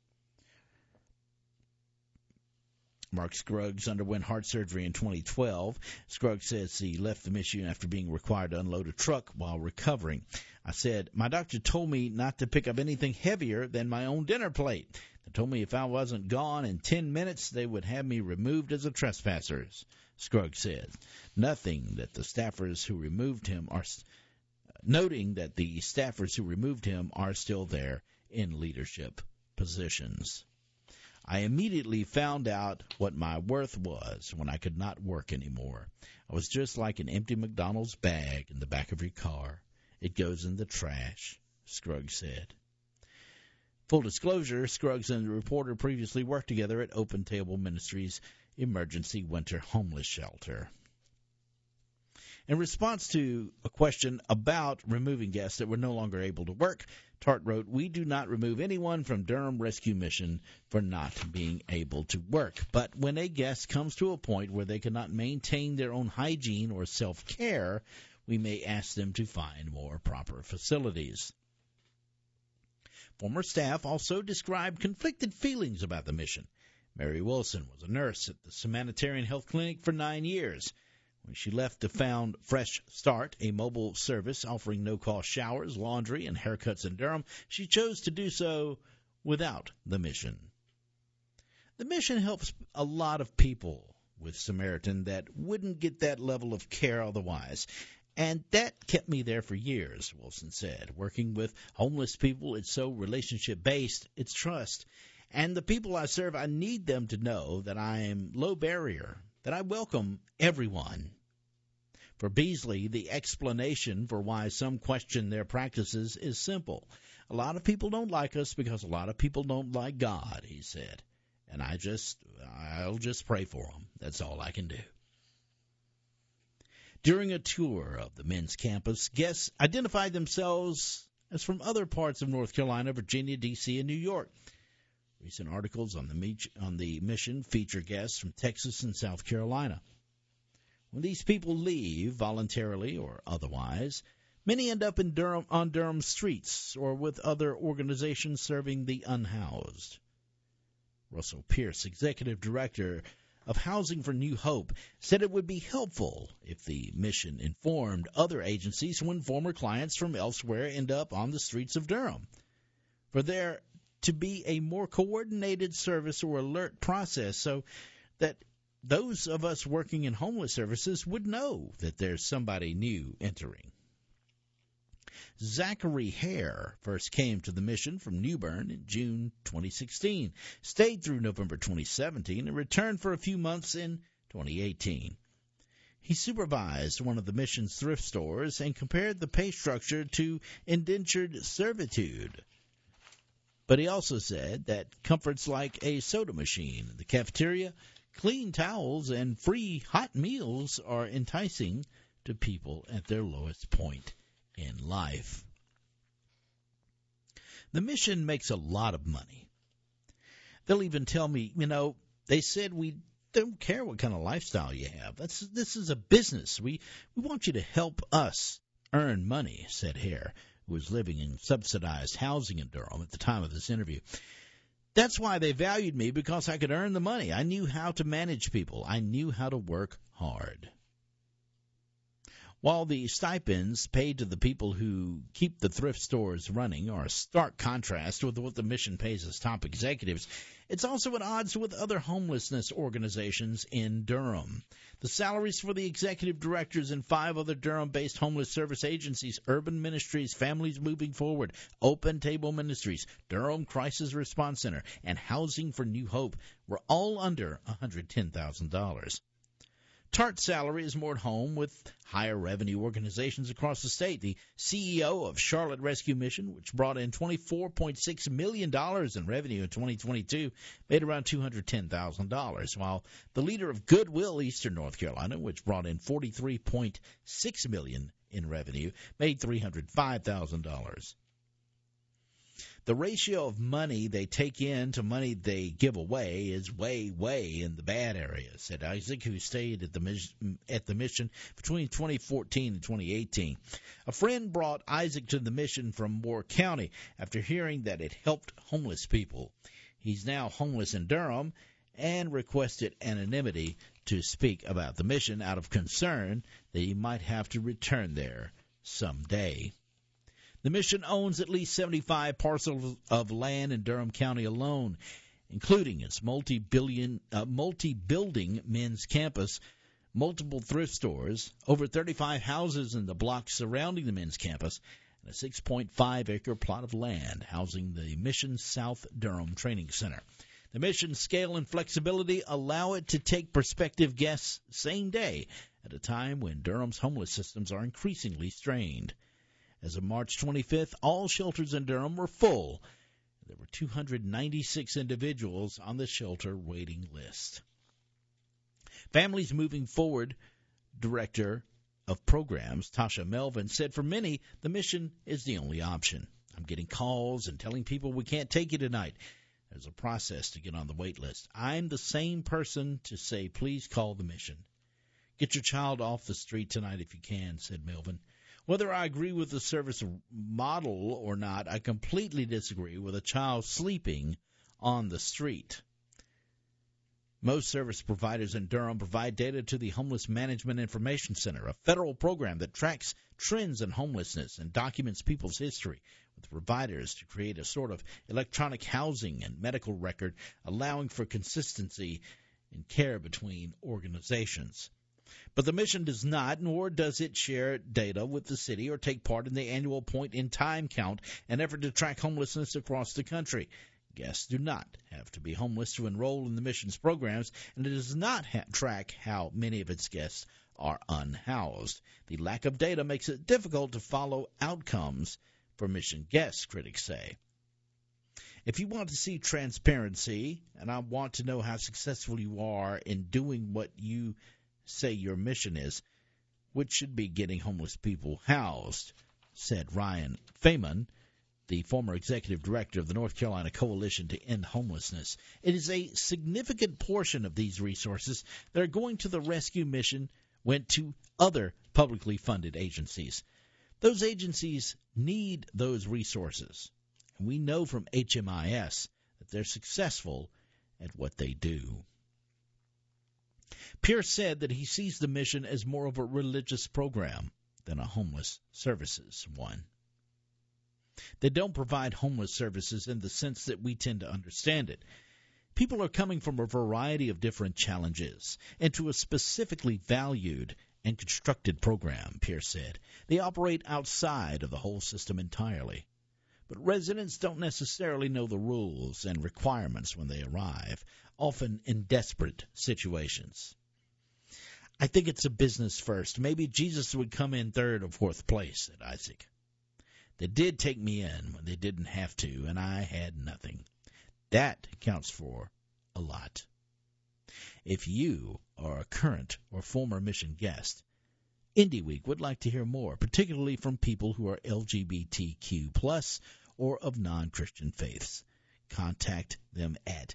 Mark Scruggs underwent heart surgery in 2012. Scruggs says he left the mission after being required to unload a truck while recovering. I said, my doctor told me not to pick up anything heavier than my own dinner plate. They told me if I wasn't gone in 10 minutes, they would have me removed as a trespasser, Scruggs said, noting that the staffers who removed him are still there in leadership positions. I immediately found out what my worth was when I could not work anymore. I was just like an empty McDonald's bag in the back of your car. It goes in the trash, Scruggs said. Full disclosure, Scruggs and the reporter previously worked together at Open Table Ministries' emergency winter homeless shelter. In response to a question about removing guests that were no longer able to work, Tart wrote, we do not remove anyone from Durham Rescue Mission for not being able to work. But when a guest comes to a point where they cannot maintain their own hygiene or self-care, we may ask them to find more proper facilities. Former staff also described conflicted feelings about the mission. Mary Wilson was a nurse at the Humanitarian Health Clinic for 9 years. When she left to found Fresh Start, a mobile service offering no-cost showers, laundry, and haircuts in Durham, she chose to do so without the mission. The mission helps a lot of people with Samaritan that wouldn't get that level of care otherwise. And that kept me there for years, Wilson said. Working with homeless people, it's so relationship-based, it's trust. And the people I serve, I need them to know that I am low barrier, that I welcome everyone. For Beasley, the explanation for why some question their practices is simple. A lot of people don't like us because a lot of people don't like God, he said. And I'll just pray for them. That's all I can do. During a tour of the men's campus, guests identified themselves as from other parts of North Carolina, Virginia, D.C., and New York. Recent articles on the mission feature guests from Texas and South Carolina. When these people leave, voluntarily or otherwise, many end up on Durham streets or with other organizations serving the unhoused. Russell Pierce, Executive Director of Housing for New Hope, said it would be helpful if the mission informed other agencies when former clients from elsewhere end up on the streets of Durham. For there to be a more coordinated service or alert process so that those of us working in homeless services would know that there's somebody new entering. Zachary Hare first came to the mission from New Bern in June 2016, stayed through November 2017, and returned for a few months in 2018. He supervised one of the mission's thrift stores and compared the pay structure to indentured servitude. But he also said that comforts like a soda machine in the cafeteria, clean towels, and free hot meals are enticing to people at their lowest point in life. The mission makes a lot of money. They'll even tell me, they said we don't care what kind of lifestyle you have. This is a business. We want you to help us earn money, said Hare, who was living in subsidized housing in Durham at the time of this interview. That's why they valued me, because I could earn the money. I knew how to manage people. I knew how to work hard. While the stipends paid to the people who keep the thrift stores running are a stark contrast with what the mission pays its top executives, it's also at odds with other homelessness organizations in Durham. The salaries for the executive directors and 5 other Durham-based homeless service agencies, Urban Ministries, Families Moving Forward, Open Table Ministries, Durham Crisis Response Center, and Housing for New Hope were all under $110,000. Tart's salary is more at home with higher revenue organizations across the state. The CEO of Charlotte Rescue Mission, which brought in $24.6 million in revenue in 2022, made around $210,000, while the leader of Goodwill Eastern North Carolina, which brought in $43.6 million in revenue, made $305,000. The ratio of money they take in to money they give away is way, way in the bad area, said Isaac, who stayed at the mission between 2014 and 2018. A friend brought Isaac to the mission from Moore County after hearing that it helped homeless people. He's now homeless in Durham and requested anonymity to speak about the mission out of concern that he might have to return there someday. The mission owns at least 75 parcels of land in Durham County alone, including its multi-building men's campus, multiple thrift stores, over 35 houses in the blocks surrounding the men's campus, and a 6.5-acre plot of land housing the mission's South Durham Training Center. The mission's scale and flexibility allow it to take prospective guests same day at a time when Durham's homeless systems are increasingly strained. As of March 25th, all shelters in Durham were full. There were 296 individuals on the shelter waiting list. Families Moving Forward Director of Programs, Tasha Melvin, said for many, the mission is the only option. I'm getting calls and telling people we can't take you tonight. There's a process to get on the wait list. I'm the same person to say, please call the mission. Get your child off the street tonight if you can, said Melvin. Whether I agree with the service model or not, I completely disagree with a child sleeping on the street. Most service providers in Durham provide data to the Homeless Management Information Center, a federal program that tracks trends in homelessness and documents people's history, with providers to create a sort of electronic housing and medical record, allowing for consistency in care between organizations. But the mission does not, nor does it share data with the city or take part in the annual point-in-time count, an effort to track homelessness across the country. Guests do not have to be homeless to enroll in the mission's programs, and it does not track how many of its guests are unhoused. The lack of data makes it difficult to follow outcomes for mission guests, critics say. If you want to see transparency, and I want to know how successful you are in doing what you say your mission is, which should be getting homeless people housed, said Ryan Feynman, the former executive director of the North Carolina Coalition to End Homelessness. It is a significant portion of these resources that are going to the rescue mission went to other publicly funded agencies. Those agencies need those resources. And we know from HMIS that they're successful at what they do. Pierce said that he sees the mission as more of a religious program than a homeless services one. They don't provide homeless services in the sense that we tend to understand it. People are coming from a variety of different challenges into a specifically valued and constructed program, Pierce said. They operate outside of the whole system entirely. But residents don't necessarily know the rules and requirements when they arrive, often in desperate situations. I think it's a business first. Maybe Jesus would come in third or fourth place, said Isaac. They did take me in when they didn't have to, and I had nothing. That counts for a lot. If you are a current or former mission guest, Indie Week would like to hear more, particularly from people who are LGBTQ+ or of non-Christian faiths. Contact them at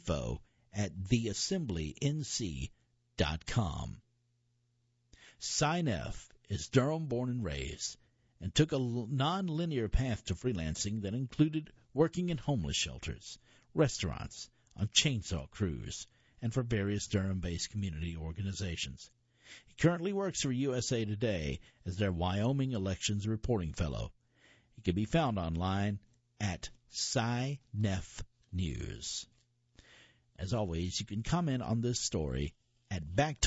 info@theassemblync.com. Sign F is Durham born and raised and took a non-linear path to freelancing that included working in homeless shelters, restaurants, on chainsaw crews, and for various Durham-based community organizations. He currently works for USA Today as their Wyoming Elections Reporting Fellow. He can be found online at SciNeff News. As always, you can comment on this story at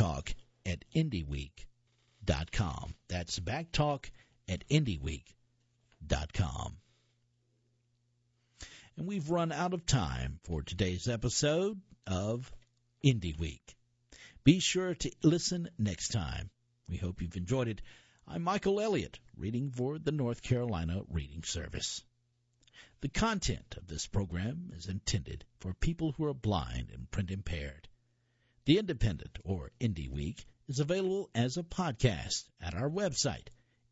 backtalk@indieweek.com. That's backtalk@indieweek.com. And we've run out of time for today's episode of Indie Week. Be sure to listen next time. We hope you've enjoyed it. I'm Michael Elliott, reading for the North Carolina Reading Service. The content of this program is intended for people who are blind and print impaired. The Independent, or Indie Week, is available as a podcast at our website,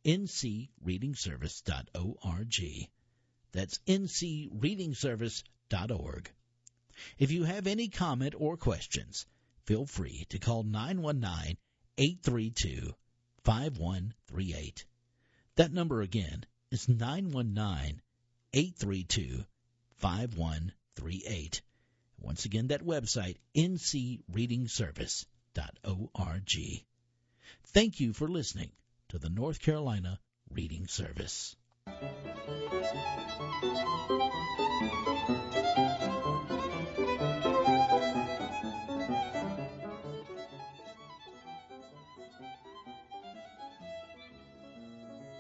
ncreadingservice.org. That's ncreadingservice.org. If you have any comment or questions, feel free to call 919-832-5138. That number again is 919-832-5138. Once again, that website, ncreadingservice.org. Thank you for listening to the North Carolina Reading Service.